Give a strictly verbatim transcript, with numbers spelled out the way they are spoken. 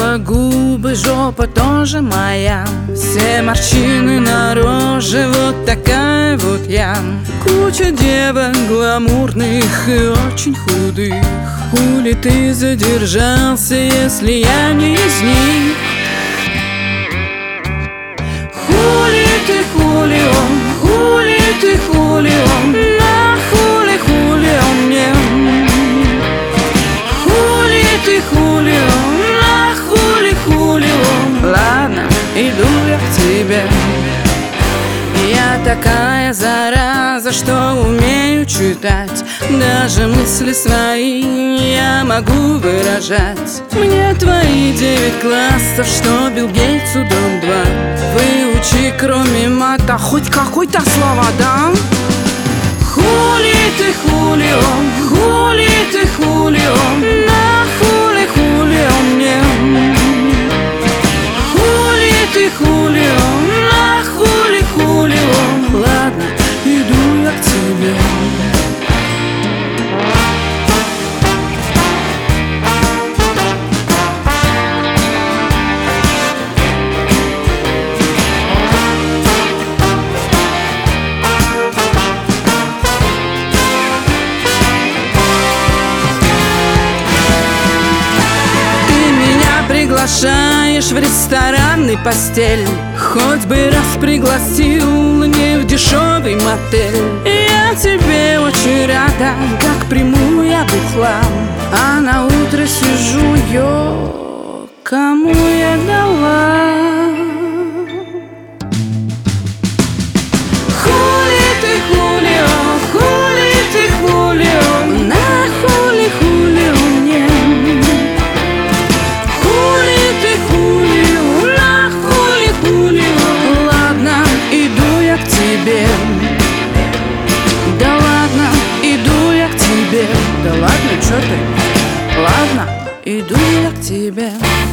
Лицо, губы, жопа тоже моя. Все морщины на роже, вот такая вот я. Куча девок гламурных и очень худых. Хули ты задержался, если я не из них? Хули ты, хули он, хули ты, хули он, на хули, хули он мне. Хули ты, хули он, на хули, хули он. Ладно, иду я к тебе. Я такая зараза, что умею читать. Даже мысли свои я могу выражать. Мне твои девять классов, что Билл Гейтсу дом два. Выучи кроме мата хоть какой-то слова, да? Хули ты, хули он, хули ты, хули он, на хули, хули он мне. Хули ты, хули он, на хули, хули он. Ладно, иду я к тебе. Приглашаешь в ресторанный постель, хоть бы раз пригласил не в дешевый мотель. Я тебе очень рада, как приму я бухлам, а на утро сижу, ё, кому я дала? Хули ты, хули, о, хули ты, хули, о, на хули, хули он мне. Да ладно, иду я к тебе. Да ладно, чё ты? Ладно, иду я к тебе.